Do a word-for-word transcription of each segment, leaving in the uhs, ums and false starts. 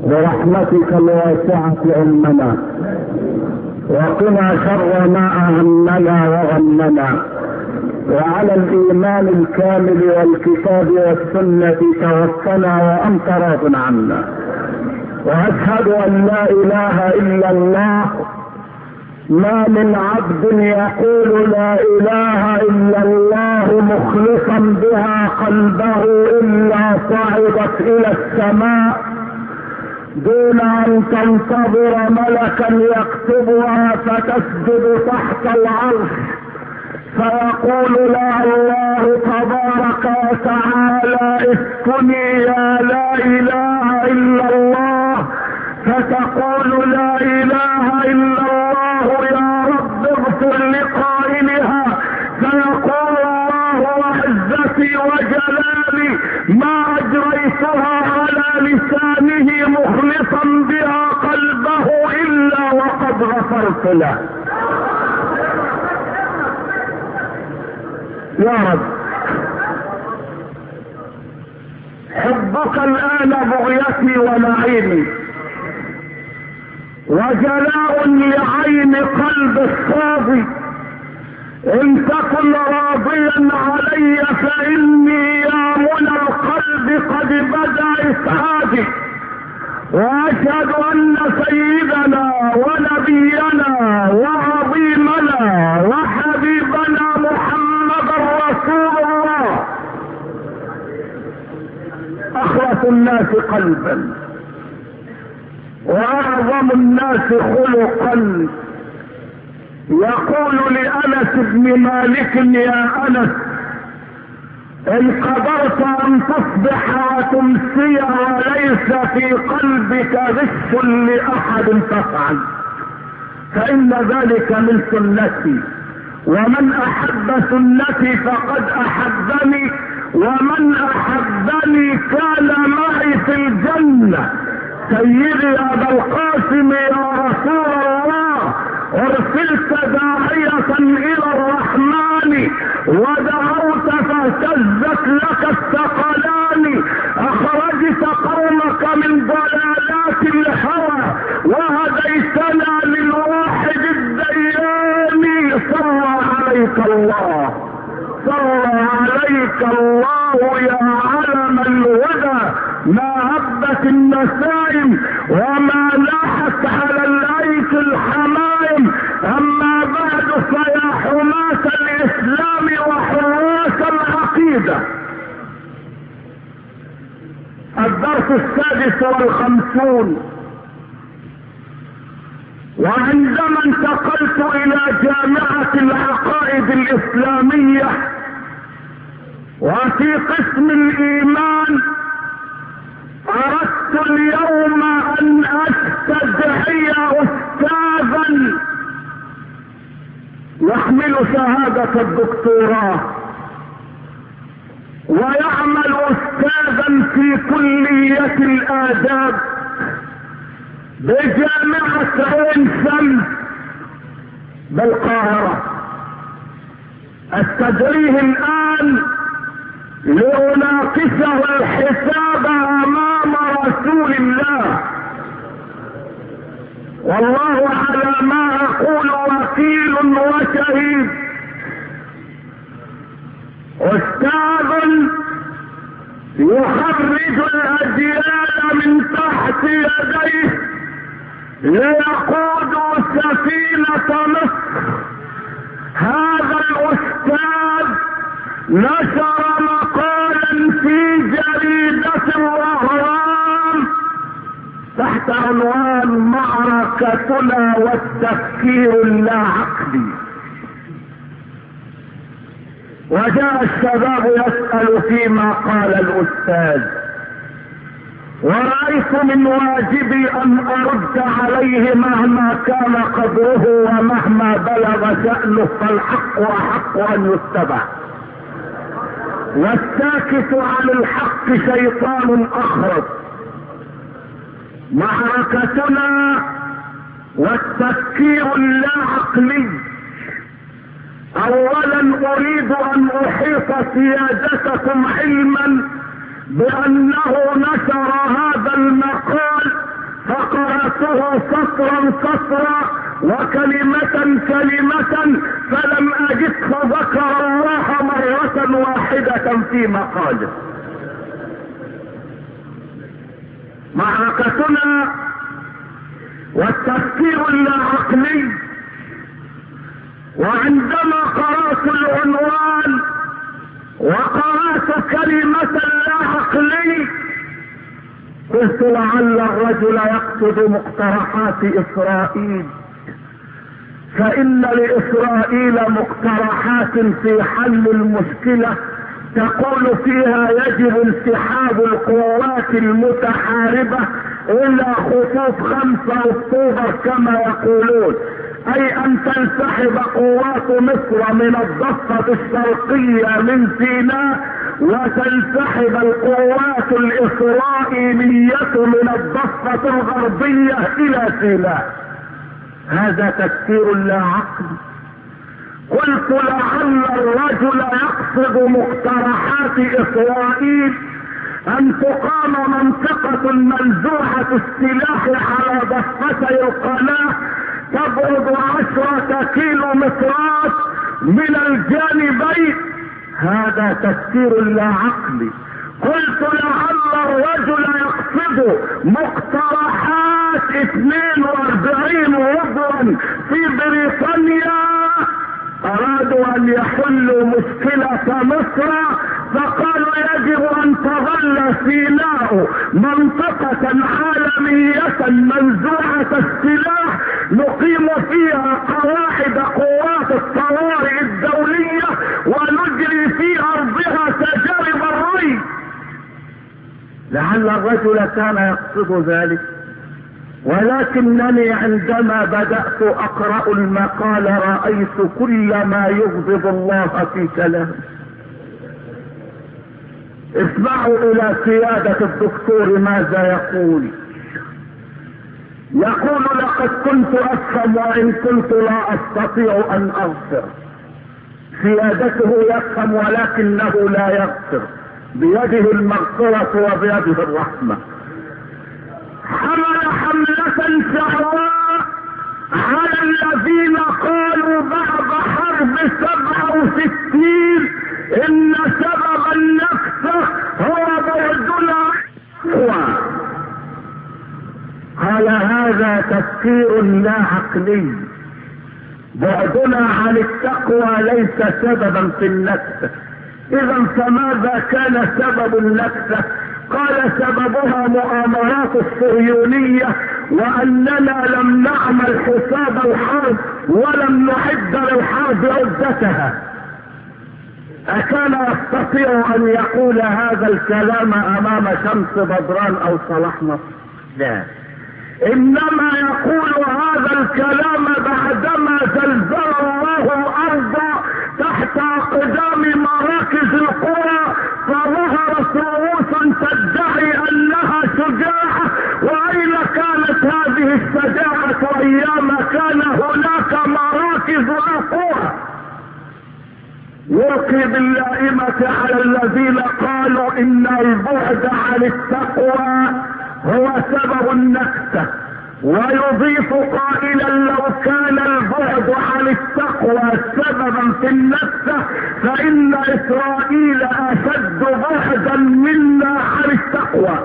برحمتك الواسعة أمنا، وقنا شر ما أهمنا وغمنا، وعلى الإيمان الكامل والكتاب والسنة توفنا وأنت راض عنا. وأشهد أن لا إله إلا الله، ما من عبد يقول لا إله إلا الله مخلصا بها قلبه إلا صعدت إلى السماء دون أن تنتظر ملكا يكتبها فتسجد تحت العرش فيقول لا الله تبارك وتعالى اسكني يا لا إله إلا الله، فتقول لا إله إلا الله يا رب اغفر لقائلها، فيقول الله وعزتي وجلالي ما أجريتها على لسانه مخلصا بها قلبه إلا وقد غفرت له. يا رب حبك الآن بغيتي ونعيمي وجلاء لعين قلب الصافي، ان تكن راضيا علي فاني يا منى القلب قد بدا اسعادي، واشهد ان سيدنا ونبينا وعظيمنا وحبيبنا محمد رسول الله اخلص الناس قلبا واعظم الناس خلقا. يقول لأنس بن مالك يا أنس ان قدرت ان تصبح وتمسي وليس في قلبك غش لأحد فافعل، فإن ذلك من سنتي، ومن أحب سنتي فقد أحبني، ومن أحبني كان معي في الجنة. سيدي أبا القاسم يا رسول الله، ارسلت داعية الى الرحمن ودعوت فاهتزت لك الثقلان، اخرجت قومك من ضلالات الهوى وهديتنا للواحد الديان. صلى عليك الله، صلى عليك الله يا علم الهدى، ما هبت النسائم وما لاحت على الايك الحمائم. اما بعد فيا حماة الاسلام وحراس العقيدة، الدرس السادس والخمسون. وعندما انتقلت الى جامعة العقائد الاسلامية وفي قسم الايمان، اردت اليوم ان استدعي استاذا يحمل شهادة الدكتوراه ويعمل استاذا في كلية الاداب بجامعة عين شمس بالقاهرة. استدعيه الان لأناقشه الحساب امام رسول الله، والله على ما اقول وكيل وشهيد. استاذ يخرج الاجيال من تحت يديه ليقودوا سفينة مصر. هذا الاستاذ نشر مقالا في جريدة الوهران تحت عنوان معركتنا والتفكير اللاعقلي، وجاء الشباب يسأل فيما قال الأستاذ، ورأيت من واجبي أن أرد عليه مهما كان قدره ومهما بلغ شأنه، فالحق أحق أن يتبع، والساكت عن الحق شيطان أخرس. معركتنا والتفكير اللاعقلي. اولا اريد ان احيط سيادتكم علما بانه نشر هذا المقال كلمة فلم اجده ذكر الله مرة واحدة في مقاله. معركتنا والتفكير اللاعقلي، وعندما قرأت العنوان وقرأت كلمة لا عقلي قلت لعل الرجل يقصد مقترحات إسرائيل، فإن لإسرائيل مقترحات في حل المشكلة تقول فيها يجب انسحاب القوات المتحاربة إلى خطوط خمسة أكتوبر كما يقولون، أي أن تنسحب قوات مصر من الضفة الشرقية من سيناء وتنسحب القوات الإسرائيلية من الضفة الغربية إلى سيناء. هذا تفكير لا عقل. قلت لعل الرجل يقصد مقترحات إسرائيل أن تقام منطقة منزوعة السلاح على ضفتي القناة تبعد عشرة كيلو مترات من الجانبين. هذا تفكير لا عقلي. قلت لعل الرجل يقصد مقترحات اثنين واربعين عضوا في بريطانيا ارادوا ان يحلوا مشكلة مصر، فقالوا يجب ان تظل سيناء منطقة عالمية منزوعة السلاح نقيم فيها قواعد قوات الطوارئ الدولية ونجري في ارضها تجارب الري. لعل الرجل كان يقصد ذلك، ولكنني عندما بدأت أقرأ المقال رأيت كل ما يغضب الله في كلامه. اسمعوا إلى سيادة الدكتور ماذا يقول. يقول لقد كنت أفهم وإن كنت لا أستطيع أن أغفر. سيادته يفهم ولكنه لا يغفر، بيده المغفرة وبيده الرحمة. حمل حملة شعواء على الذين قالوا بعد حرب سبعة وستين ان سبب النكسة هو بعدنا. قال هذا تفكير لا عقلي. بعدنا عن التقوى ليس سببا في النكسة. اذا فماذا كان سبب النكسة؟ قال سببها مؤامرات الصهيونية واننا لم نعمل حساب الحرب ولم نعد للحرب عدتها. اكان يستطيع ان يقول هذا الكلام امام شمس بدران او صلاح نصر؟ لا، انما يقول هذا الكلام بعدما زلزل الله الارض تحت اقدام مراكز القرى فظهرت رؤوس تدعي انها شجاعة. واين كانت هذه الشجاعة ايام كان هناك مراكز القرى؟ يلقي باللائمة على الذين قالوا ان البعد عن التقوى هو سبب النكسة، ويضيف قائلا لو كان البعد عن التقوى سببا في النكسة فإن إسرائيل أشد بعدا منا عن التقوى.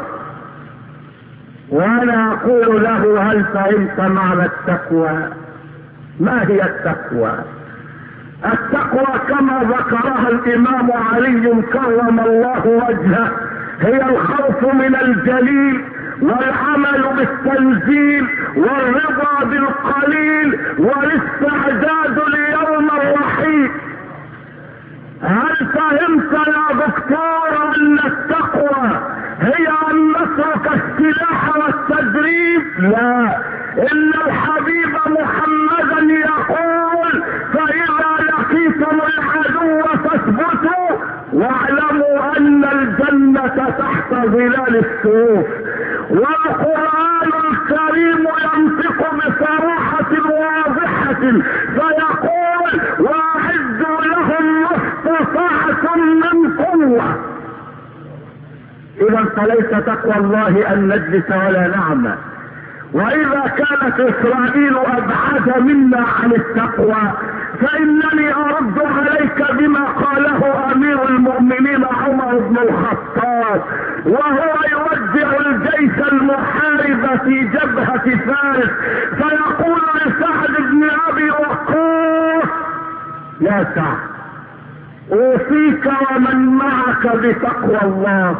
وأنا أقول له هل فهمت معنى التقوى؟ ما هي التقوى؟ التقوى كما ذكرها الإمام علي كرم الله وجهه هي الخوف من الجليل والعمل بالتنزيل والرضا بالقليل والاستعداد ليوم الرحيل. هل فهمت يا دكتور ان التقوى هي ان نترك السلاح والتدريب؟ لا، ان الحبيب محمدا يقول فاذا لقيتم العدو فاثبتوا واعلموا ان الجنة تحت ظلال السيوف. والقرآن الكريم ينطق بصراحة واضحة فيقول واعدوا لهم ما استطعتم من قوة. اذا فليس تقوى الله ان نجلس ولا نعمل، واذا كانت اسرائيل ابعد منا عن التقوى فانني ارد عليك بما قاله امير المؤمنين عمر بن الخطاب وهو يودع الجيش المحارب في جبهة فارس فيقول لسعد بن ابي وقاص: يا سعد، اوصيك ومن معك بتقوى الله،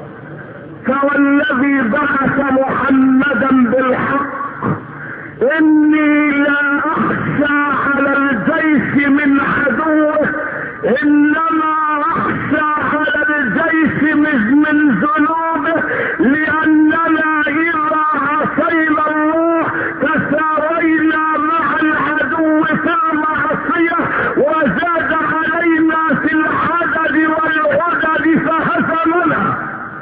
فوالذي بعث محمدا بالحق اني لا اخشى على الجيش من عدوه، انما اخشى على الجيش من ذنوبه، لاننا اذا عصينا الله تساوينا مع العدو في المعصيه وزاد علينا في الحدد والعدد فهزمنا.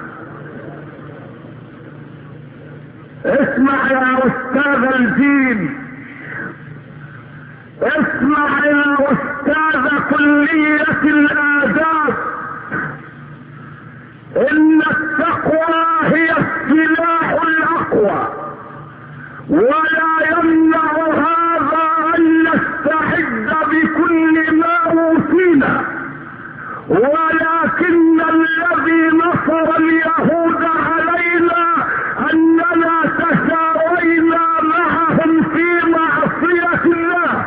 اسمع يا استاذ الدين، اسمع يا استاذ كلية الاداب، ان التقوى هي السلاح الاقوى، ولا يمنع هذا ان نستعد بكل ما اوتينا، ولكن الذي نصر اليهود علينا اننا تساوينا معهم في معصية الله.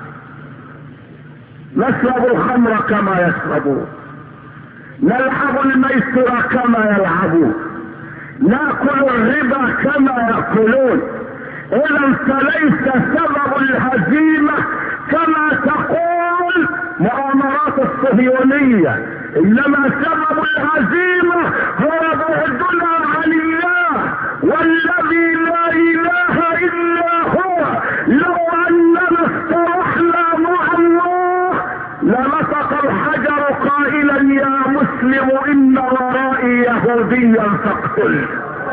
نشرب الخمر كما يشربون، نلعب الميسر كما يلعبون، ناكل الربا كما ياكلون. اذا فليس سبب الهزيمة كما تقول مؤامرات الصهيونية، انما سبب الهزيمة هو بعدنا عن الله، والذي لا اله الا هو. لو اننا اصطلحنا مع الله لنطق الحجر قائلا: يا مسلم ان ورائي يهوديا فاقتل.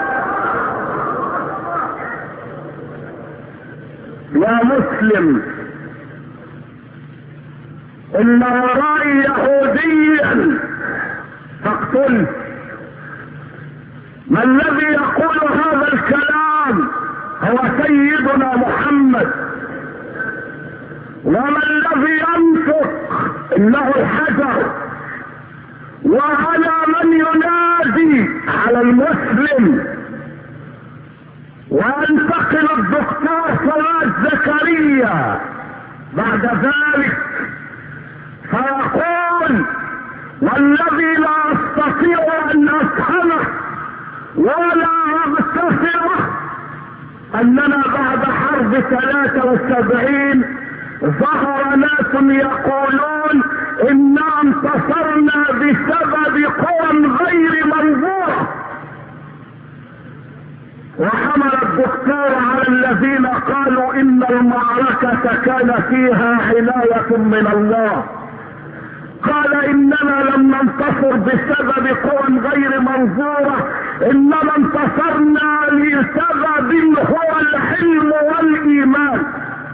يا مسلم ان ورائي يهوديا فاقتل. ما الذي يقول هذا الكلام؟ هو سيدنا محمد. وما الذي ينطق؟ انه الحجر. وعلى من ينادي؟ على المسلم. وينتقل الدكتور فؤاد زكريا بعد ذلك فيقول: والذي لا استطيع ان افهمه ولا اغتفره اننا بعد حرب ثلاثة وسبعين ظهر ناس يقولون انا انتصرنا بسبب قوى غير منظورة، وحمل الدكتور على الذين قالوا ان المعركة كان فيها عناية من الله. قال: اننا لم ننتصر بسبب قوى غير منظورة، انما انتصرنا لسبب هو الحلم والايمان.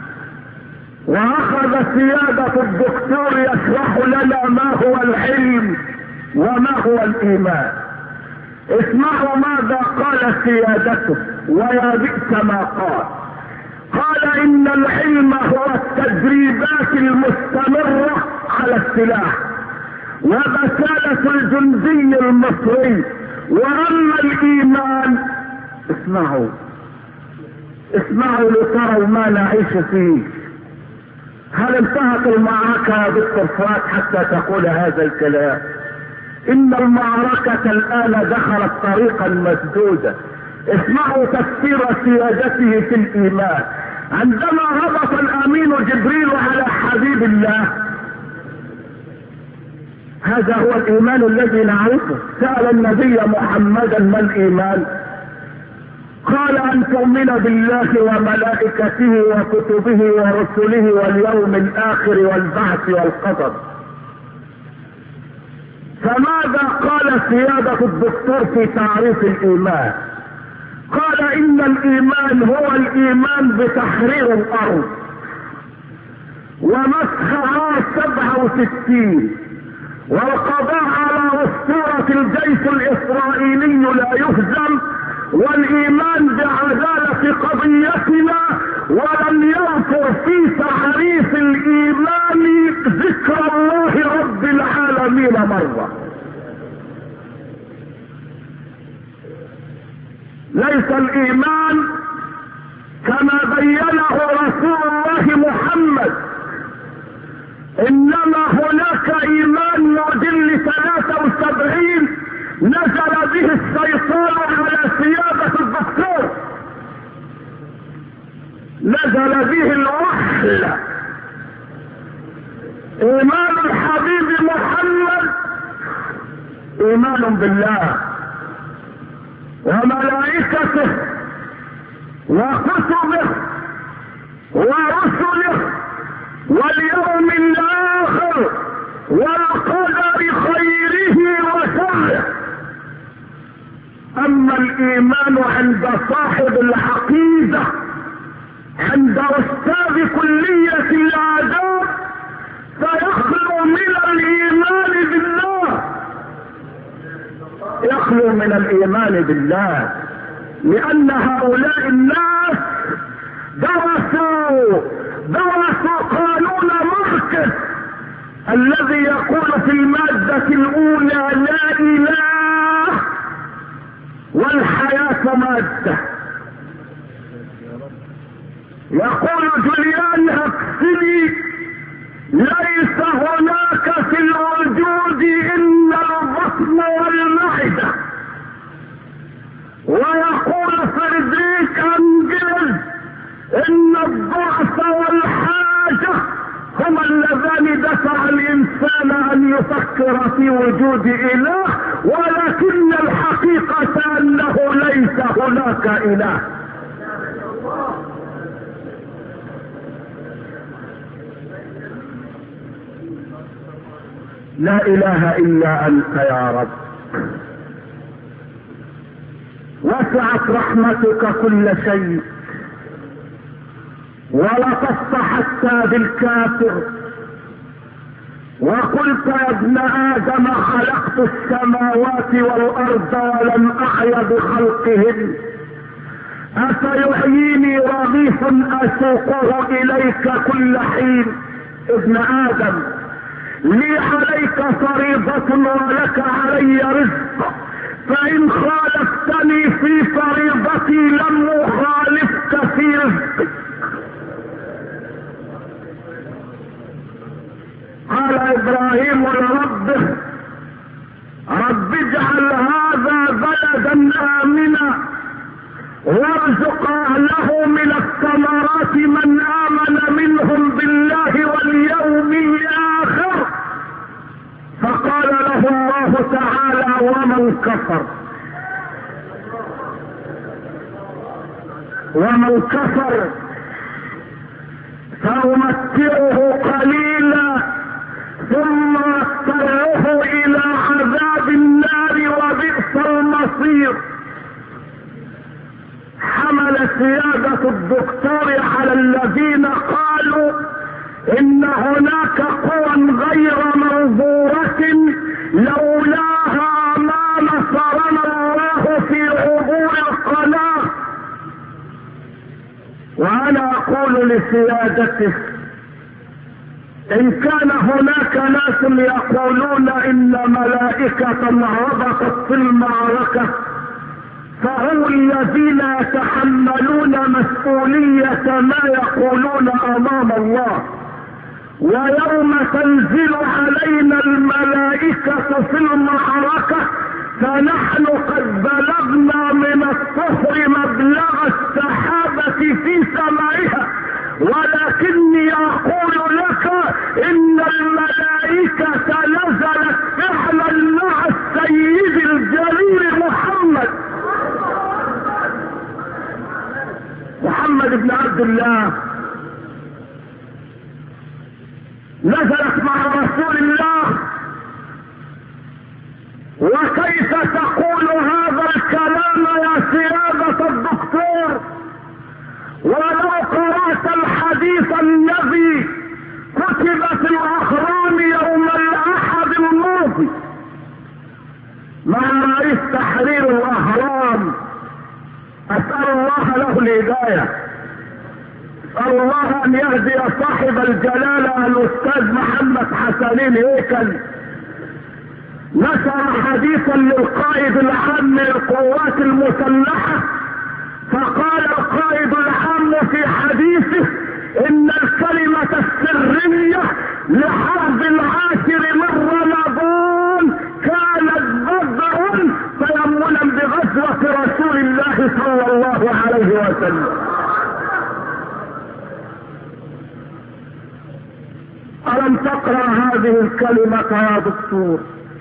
واخذ سيادة الدكتور يشرح لنا ما هو الحلم وما هو الايمان. اسمعوا ماذا قال سيادته ويا بئس ما قال. قال: ان العلم هو التدريبات المستمرة على السلاح وبسالة الجندي المصري. واما الايمان، اسمعوا اسمعوا لتروا ما نعيش فيه. هل انتهت المعركة يا دكتور فؤاد حتى تقول هذا الكلام؟ ان المعركة الان دخلت طريقا مسدودا. اسمعوا تفسير سيادته في الايمان عندما هبط الامين جبريل على حبيب الله. هذا هو الايمان الذي نعرفه. سأل النبي محمدا: ما الايمان؟ قال: ان تؤمن بالله وملائكته وكتبه ورسله واليوم الاخر والبعث والقدر. فماذا قال سيادة الدكتور في تعريف الايمان؟ قال: ان الايمان هو الايمان بتحرير الارض ومسح عام سبعة وستين والقضاء على اسطورة الجيش الاسرائيلي لا يهزم، والايمان بعدالة قضية ليس الايمان كما بينه رسول الله محمد، انما هناك ايمان موديل ثلاثة وسبعين نزل به الشيطان على سيادة الدكتور، نزل به الوحل. ايمان الحبيب محمد ايمان بالله وملائكته وكتبه ورسله واليوم الاخر والقدر خيره وشره. اما الايمان عند صاحب العقيدة، عند استاذ كلية الاداب، فيخلو من الايمان بالله، يخلو من الايمان بالله، لان هؤلاء الناس درسوا درسوا قانون ماركس الذي يقول في المادة الاولى لا اله والحياة مادة. يقول جوليان هكسلي ليس هناك في الوجود الا البطن والمعدة. ويقول فريدريك انجلز ان الضعف والحاجة هما اللذان دفع الانسان ان يفكر في وجود اله، ولكن الحقيقة انه ليس هناك اله. لا اله الا انت يا رب، وسعت رحمتك كل شيء ولطفت حتى بالكافر، وقلت يا ابن ادم خلقت السماوات والارض ولم احي بخلقهن، افيحييني رغيف اسوقه اليك كل حين. ابن ادم لي عليك فريضة ولك علي رزق، فان خالفتني في فريضتي لم اخالفك في رزقك. قال ابراهيم لربه رب اجعل هذا بلدا امنا وارزق اهله من الثمرات من امن منهم بالله واليوم الاخر. فقال له الله تعالى ومن كفر ومن كفر فأمتعه قليلا ثم اضطره الى عذاب النار وبئس المصير. حمل سيادة الدكتور على الذين قالوا ان هناك قوى غير منظورة لولاها ما نصرنا الله في عبور القناة. وانا اقول لسيادته ان كان هناك ناس يقولون ان ملائكة هبطت في المعركة، فهم الذين يتحملون مسؤولية ما يقولون امام الله. ويوم تنزل علينا الملائكة في المعركة فنحن قد بلغنا من الطهر مبلغ السحابة في سمائها، ولكني اقول لك ان الملائكة نزلت فعلا مع السيد الجليل محمد محمد بن عبد الله، نزلت مع رسول الله. وكيف تقول هذا الكلام يا سيادة الدكتور ولو قرأت الحديث الذي كتب في الاهرام يوم الاحد الماضي مع رئيس تحرير الاهرام؟ اسأل الله له الهداية، اسأل الله ان يهدي صاحب الجلالة الاستاذ محمد حسنين هيكل. نشر حديثا للقائد العام للقوات المسلحة عليه وسلم. ألم تقرأ هذه الكلمة يا دكتور؟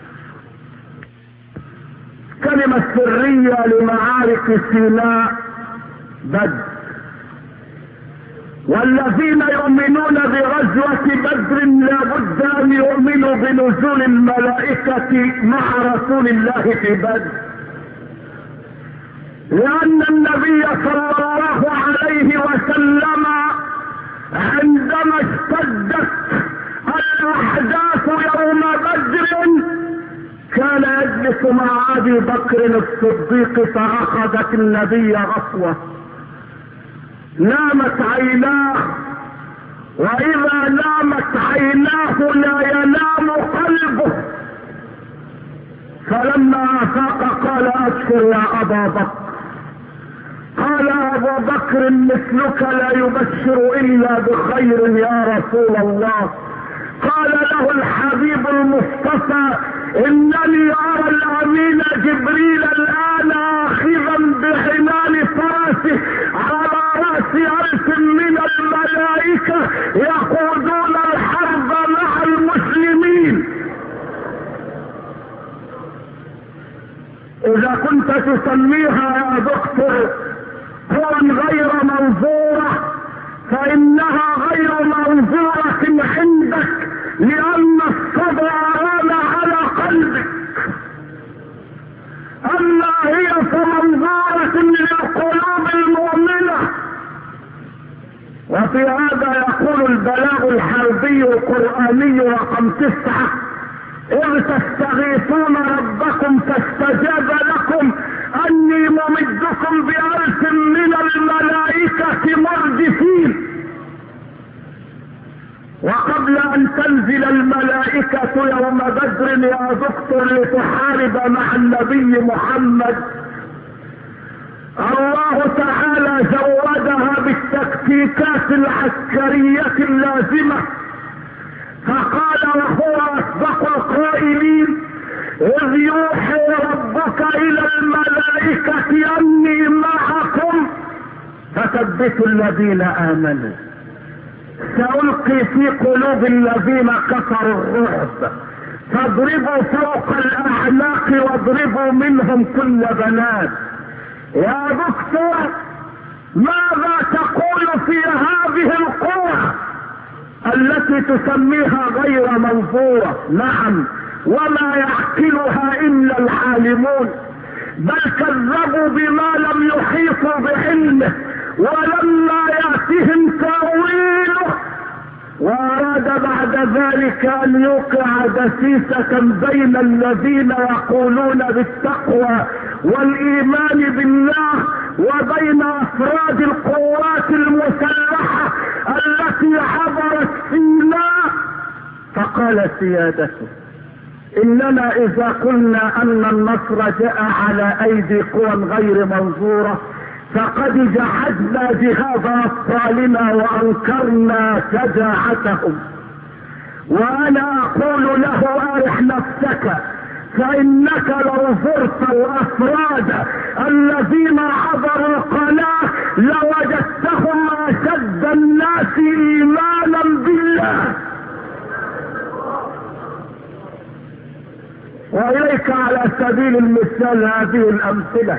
كلمة سرية لمعارك سيناء بدر. والذين يؤمنون بغزوة بدر لابد ان يؤمنوا بنزول الملائكة مع رسول الله في بدر، لان النبي صلى الله عليه وسلم عندما اشتدت الاحداث يوم بدر كان يجلس مع ابي بكر الصديق، فاخذت النبي غفوة، نامت عيناه، واذا نامت عيناه لا ينام قلبه، فلما افاق قال ابشر يا ابا بكر. قال ابو بكر مثلك لا يبشر الا بخير يا رسول الله. قال له الحبيب المصطفى انني ارى الامين جبريل الان اخذا بحمال فرسه على راس الف من الملائكة يقودون الحرب مع المسلمين. اذا كنت تسميها يا دكتور قوى غير منظورة فانها غير منظورة عندك، لان الصبر ران على قلبك، اما هي فمنظورة للقلوب المؤمنة. وفي هذا يقول البلاغ الحربي القرآني رقم تسعة: إذ تستغيثون ربكم فاستجاب لكم أني ممدكم بألف من الملائكة مردفين. وقبل أن تنزل الملائكة يوم بدر يا دكتور لتحارب مع النبي محمد، الله تعالى زودها بالتكتيكات العسكرية اللازمة، فقال وهو أصدق القائلين: إذ يوحي ربك إلى الملائكة أني معكم فثبتوا الذين آمنوا، سألقي في قلوب الذين كفروا الرعب، فاضربوا فوق الأعناق واضربوا منهم كل بنات. يا دكتور ماذا تقول في هذه القوة التي تسميها غير منظورة؟ نعم، وما يعقلها الا العالمون، بل كذبوا بما لم يحيطوا بعلمه ولما يأتهم تأويله، واراد بعد ذلك ان يوقع دسيسة بين الذين يقولون بالتقوى والايمان بالله وبين افراد القوات المسلحة التي عبرت سيناء. فقال سيادته: اننا اذا قلنا ان النصر جاء على ايدي قوى غير منظورة فقد جحدنا جهاد ابطالنا وانكرنا شجاعتهم. وانا اقول له: ارح نفسك، فانك لو زرت الافراد الذين عبروا القناة لوجدتهم اشد الناس ايمانا بالله. واليك على سبيل المثال هذه الامثلة: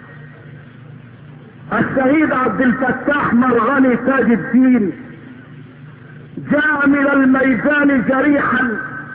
الشهيد عبد الفتاح مرغني تاج الدين جاء من الميدان جريحا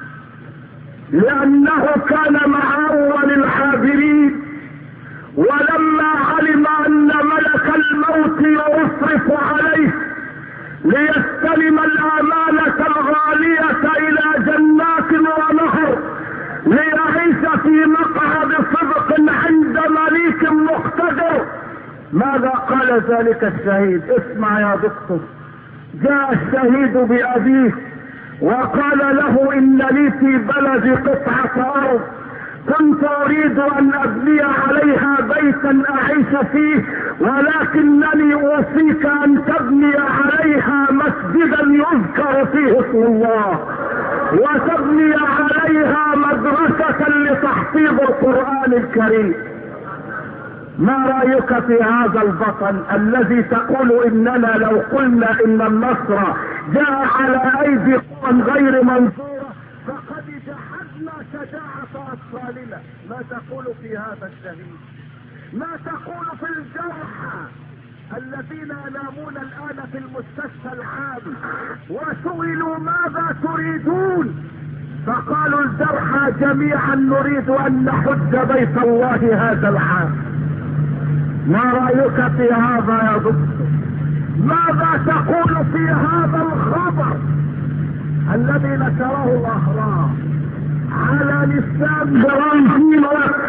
لانه كان مع اول الحاضرين، ولما علم ان ملك الموت يصرف عليه ليستلم الامانة الغالية الى جنات ونهر ليعيش في مقعد صدق عند مليك مقتدر، ماذا قال ذلك الشهيد؟ اسمع يا دكتور. جاء الشهيد بأبيه وقال له: إن لي في بلدي قطعة أرض كنت أريد أن أبني عليها بيتا أعيش فيه، ولكنني أوصيك أن تبني عليها مسجدا يذكر فيه اسم الله، وتبني عليها مدرسة لتحفيظ القرآن الكريم. ما رأيك في هذا البطل الذي تقول اننا لو قلنا ان النصر جاء على ايدي قوم غير منصورة فقد جحدنا شجاعة اطفالنا؟ ما تقول في هذا الشهيد؟ ما تقول في الجرحى الذين ينامون الان في المستشفى العام وسئلوا ماذا تريدون فقالوا الجرحى جميعا نريد ان نحج بيت الله هذا العام. ما رأيك في هذا يا دكتور؟ ماذا تقول في هذا الخبر الذي نشره الاهرام على لسان فرانسين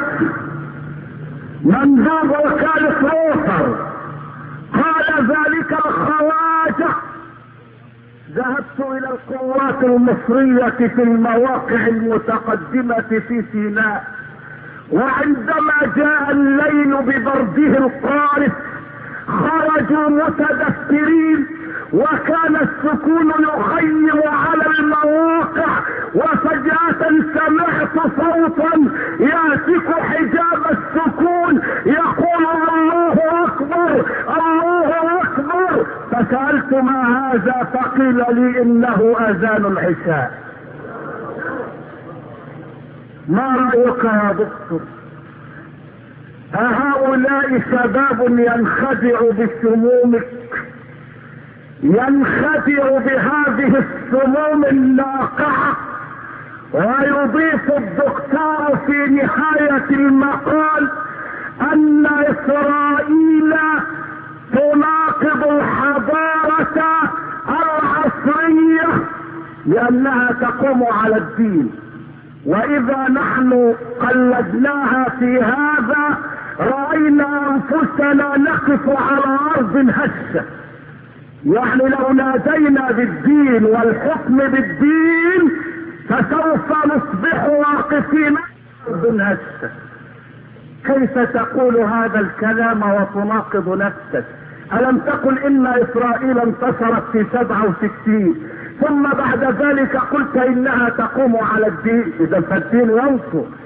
مندوب وكالة روتر؟ قال ذلك الخواجة ذهبت الى القوات المصرية في المواقع المتقدمة في سيناء، وعندما جاء الليل ببرده القارس خرجوا متدثرين وكان السكون يخيم على المواقع، وفجأة سمعت صوتا يهتك حجاب السكون يقول الله اكبر الله اكبر. فسألت ما هذا فقيل لي انه اذان العشاء. ما رأيك يا دكتور؟ أهؤلاء شباب ينخدع بسمومك، ينخدع بهذه السموم الناقعة، ويضيف الدكتور في نهاية المقال أن إسرائيل تناقض الحضارة العصرية لأنها تقوم على الدين، واذا نحن قلدناها في هذا رأينا انفسنا نقف على ارض هشة. يعني لو نادينا بالدين والحكم بالدين فسوف نصبح واقفين ارض هشة. كيف تقول هذا الكلام وتناقض نفسك؟ الم تقل ان اسرائيل انتصرت في سبعة وستين ثم بعد ذلك قلت انها تقوم على الدين؟ اذا فالدين ينصر.